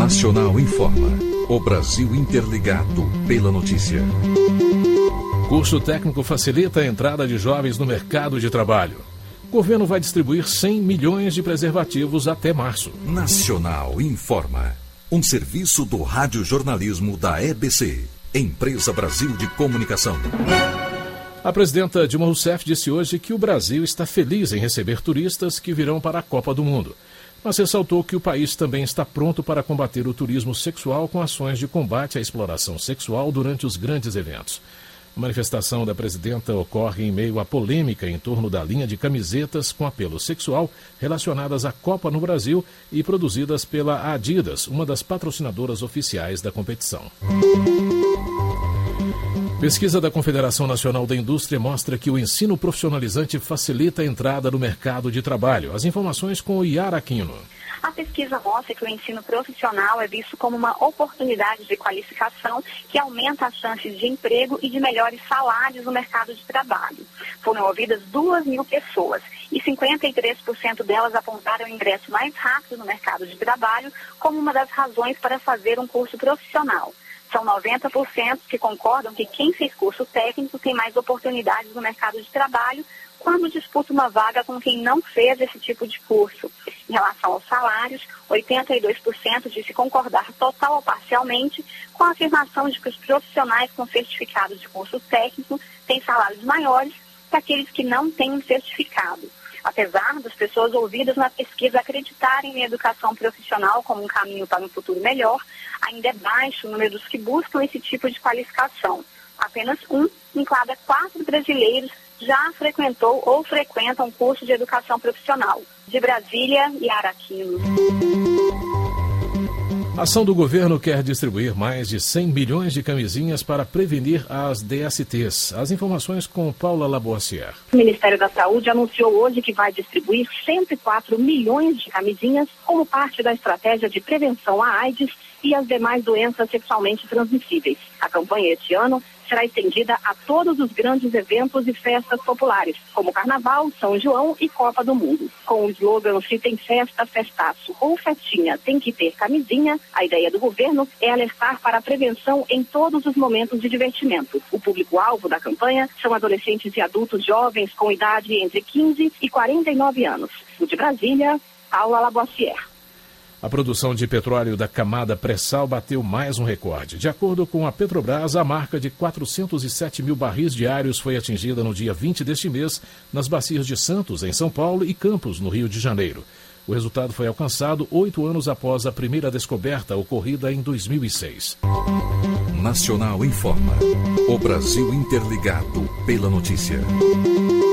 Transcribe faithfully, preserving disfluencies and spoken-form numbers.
Nacional informa. O Brasil interligado pela notícia. Curso técnico facilita a entrada de jovens no mercado de trabalho. O governo vai distribuir cem milhões de preservativos até março. Nacional informa. Um serviço do radiojornalismo da E B C, Empresa Brasil de Comunicação. A presidenta Dilma Rousseff disse hoje que o Brasil está feliz em receber turistas que virão para a Copa do Mundo, mas ressaltou que o país também está pronto para combater o turismo sexual com ações de combate à exploração sexual durante os grandes eventos. A manifestação da presidenta ocorre em meio à polêmica em torno da linha de camisetas com apelo sexual relacionadas à Copa no Brasil e produzidas pela Adidas, uma das patrocinadoras oficiais da competição. Pesquisa da Confederação Nacional da Indústria mostra que o ensino profissionalizante facilita a entrada no mercado de trabalho. As informações com o Yara Aquino. A pesquisa mostra que o ensino profissional é visto como uma oportunidade de qualificação que aumenta as chances de emprego e de melhores salários no mercado de trabalho. Foram ouvidas duas mil pessoas e cinquenta e três por cento delas apontaram o ingresso mais rápido no mercado de trabalho como uma das razões para fazer um curso profissional. São noventa por cento que concordam que quem fez curso técnico tem mais oportunidades no mercado de trabalho quando disputa uma vaga com quem não fez esse tipo de curso. Em relação aos salários, oitenta e dois por cento disse concordar total ou parcialmente com a afirmação de que os profissionais com certificado de curso técnico têm salários maiores que aqueles que não têm um certificado. Apesar das pessoas ouvidas na pesquisa acreditarem na educação profissional como um caminho para um futuro melhor, ainda é baixo o número dos que buscam esse tipo de qualificação. Apenas um em cada quatro brasileiros já frequentou ou frequenta um curso de educação profissional. De Brasília, Yara Aquino. A ação do governo quer distribuir mais de cem milhões de camisinhas para prevenir as D S Ts. As informações com Paula Labossière. O Ministério da Saúde anunciou hoje que vai distribuir cento e quatro milhões de camisinhas como parte da estratégia de prevenção à AIDS e às demais doenças sexualmente transmissíveis. A campanha este ano será estendida a todos os grandes eventos e festas populares, como Carnaval, São João e Copa do Mundo. Com o slogan "Se tem festa, festaço" ou "Festinha, tem que ter camisinha", a ideia do governo é alertar para a prevenção em todos os momentos de divertimento. O público-alvo da campanha são adolescentes e adultos jovens com idade entre quinze e quarenta e nove anos. O de Brasília, Paula Labossière. A produção de petróleo da camada pré-sal bateu mais um recorde. De acordo com a Petrobras, a marca de quatrocentos e sete mil barris diários foi atingida no dia vinte deste mês nas bacias de Santos, em São Paulo, e Campos, no Rio de Janeiro. O resultado foi alcançado oito anos após a primeira descoberta, ocorrida em dois mil e seis. Nacional informa. O Brasil interligado pela notícia.